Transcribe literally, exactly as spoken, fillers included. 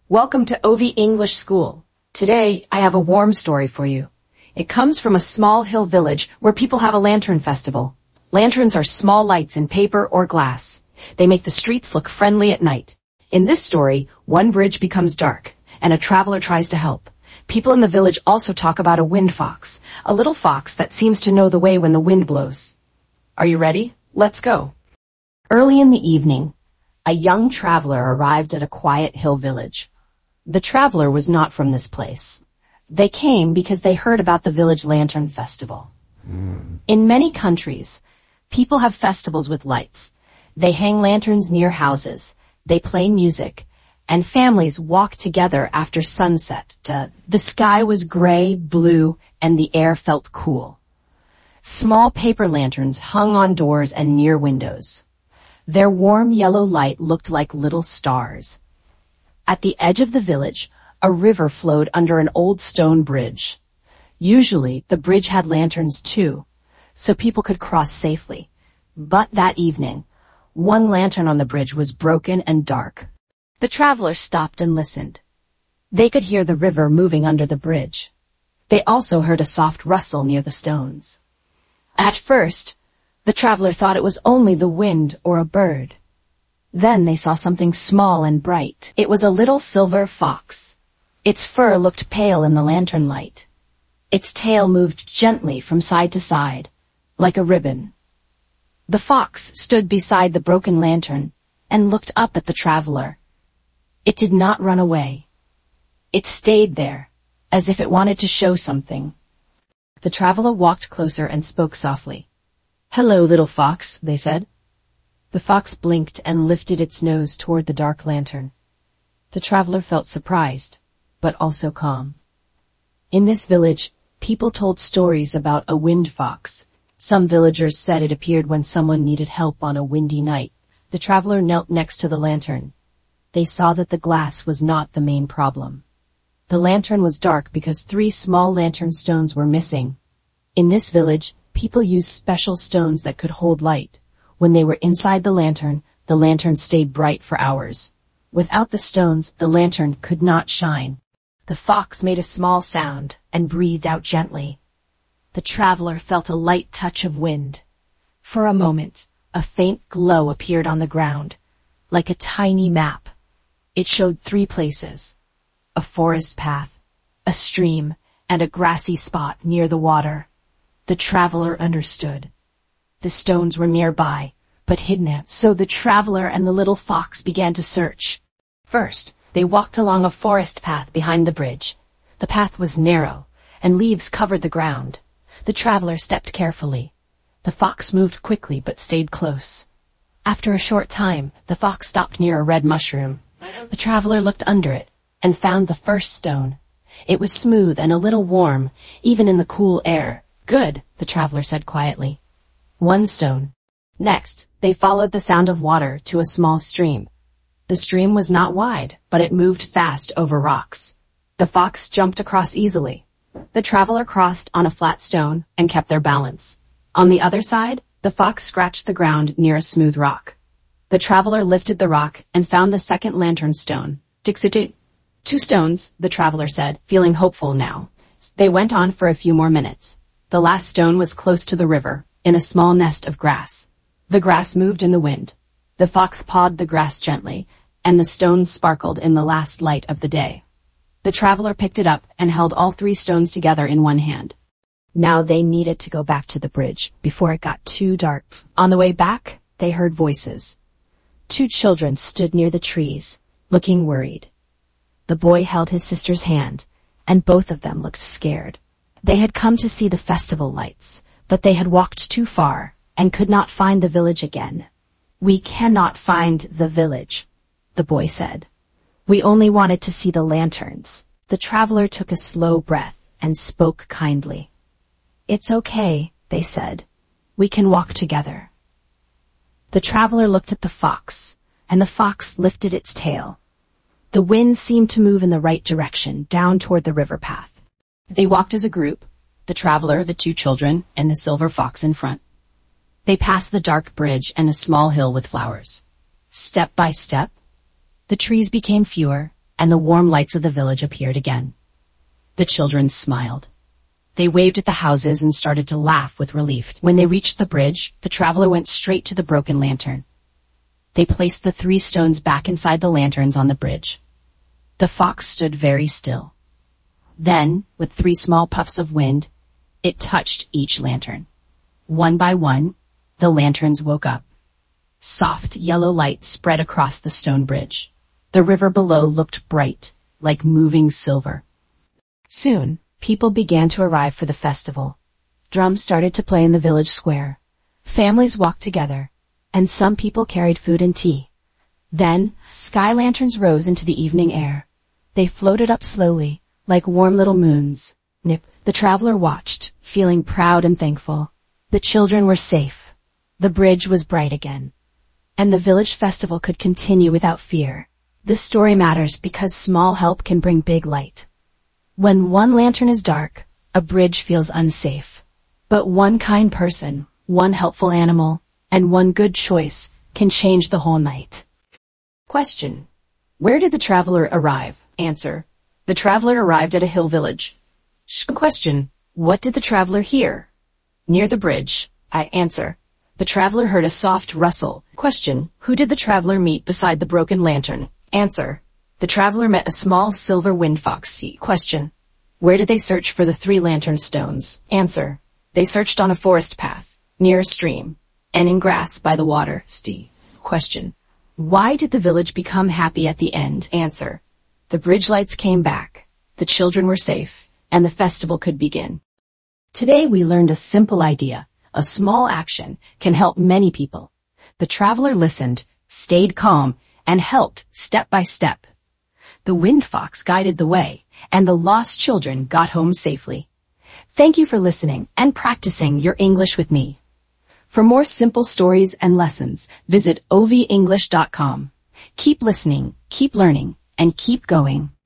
Welcome to O V English School. Today, I have a warm story for you. It comes from a small hill village where people have a lantern festival. Lanterns are small lights in paper or glass. They make the streets look friendly at night. In this story, one bridge becomes dark, and a traveler tries to help. People in the village also talk about a wind fox, a little fox that seems to know the way when the wind blows. Are you ready? Let's go. Early in the evening, a young traveler arrived at a quiet hill village. The traveler was not from this place. They came because they heard about the village lantern festival. Mm. In many countries, people have festivals with lights. They hang lanterns near houses. They play music. And families walk together after sunset. Uh, the sky was gray, blue, and the air felt cool. Small paper lanterns hung on doors and near windows. Their warm yellow light looked like little stars. At the edge of the village, a river flowed under an old stone bridge. Usually, the bridge had lanterns too, so people could cross safely. But that evening, one lantern on the bridge was broken and dark. The traveler stopped and listened. They could hear the river moving under the bridge. They also heard a soft rustle near the stones. At first, the traveler thought it was only the wind or a bird. Then they saw something small and bright. It was a little silver fox. Its fur looked pale in the lantern light. Its tail moved gently from side to side, like a ribbon. The fox stood beside the broken lantern and looked up at the traveler. It did not run away. It stayed there, as if it wanted to show something. The traveler walked closer and spoke softly. "Hello, little fox," they said. The fox blinked and lifted its nose toward the dark lantern. The traveler felt surprised, but also calm. In this village, people told stories about a wind fox. Some villagers said it appeared when someone needed help on a windy night. The traveler knelt next to the lantern. They saw that the glass was not the main problem. The lantern was dark because three small lantern stones were missing. In this village, people used special stones that could hold light. When they were inside the lantern, the lantern stayed bright for hours. Without the stones, the lantern could not shine. The fox made a small sound and breathed out gently. The traveler felt a light touch of wind. For a moment, a faint glow appeared on the ground, like a tiny map. It showed three places: a forest path, a stream, and a grassy spot near the water. The traveler understood. The stones were nearby, but hidden, so the traveler and the little fox began to search. First, they walked along a forest path behind the bridge. The path was narrow, and leaves covered the ground. The traveler stepped carefully. The fox moved quickly but stayed close. After a short time, the fox stopped near a red mushroom. The traveler looked under it and found the first stone. It was smooth and a little warm, even in the cool air. "Good," the traveler said quietly. One stone. Next, they followed the sound of water to a small stream. The stream was not wide, but it moved fast over rocks. The fox jumped across easily. The traveler crossed on a flat stone and kept their balance. On the other side, the fox scratched the ground near a smooth rock. The traveler lifted the rock and found the second lantern stone. Dixit. Two stones, the traveler said, feeling hopeful now. They went on for a few more minutes. The last stone was close to the river, in a small nest of grass. The grass moved in the wind. The fox pawed the grass gently, and the stones sparkled in the last light of the day. The traveler picked it up and held all three stones together in one hand. Now they needed to go back to the bridge before it got too dark. On the way back, they heard voices. Two children stood near the trees, looking worried. The boy held his sister's hand, and both of them looked scared. They had come to see the festival lights, but they had walked too far and could not find the village again. "We cannot find the village," the boy said. "We only wanted to see the lanterns." The traveler took a slow breath and spoke kindly. "It's okay," they said. "We can walk together." The traveler looked at the fox, and the fox lifted its tail. The wind seemed to move in the right direction, down toward the river path. They walked as a group, the traveler, the two children, and the silver fox in front. They passed the dark bridge and a small hill with flowers. Step by step, the trees became fewer and the warm lights of the village appeared again. The children smiled. They waved at the houses and started to laugh with relief. When they reached the bridge, the traveler went straight to the broken lantern. They placed the three stones back inside the lanterns on the bridge. The fox stood very still. Then, with three small puffs of wind, it touched each lantern. One by one, the lanterns woke up. Soft yellow light spread across the stone bridge. The river below looked bright, like moving silver. Soon, people began to arrive for the festival. Drums started to play in the village square. Families walked together, and some people carried food and tea. Then, sky lanterns rose into the evening air. They floated up slowly, like warm little moons. Nip, the traveler watched, feeling proud and thankful. The children were safe. The bridge was bright again. And the village festival could continue without fear. This story matters because small help can bring big light. When one lantern is dark, a bridge feels unsafe. But one kind person, one helpful animal, and one good choice can change the whole night. Question. Where did the traveler arrive? Answer. The traveler arrived at a hill village. Question. What did the traveler hear? Near the bridge. I answer. The traveler heard a soft rustle. Question. Who did the traveler meet beside the broken lantern? Answer. The traveler met a small silver wind fox. Question. Where did they search for the three lantern stones? Answer. They searched on a forest path, near a stream, and in grass by the water. St. Question. Why did the village become happy at the end? Answer. The bridge lights came back, the children were safe, and the festival could begin. Today we learned a simple idea. A small action can help many people. The traveler listened, stayed calm, and helped step by step. The wind fox guided the way, and the lost children got home safely. Thank you for listening and practicing your English with me. For more simple stories and lessons, visit o v english dot com. Keep listening, keep learning, and keep going.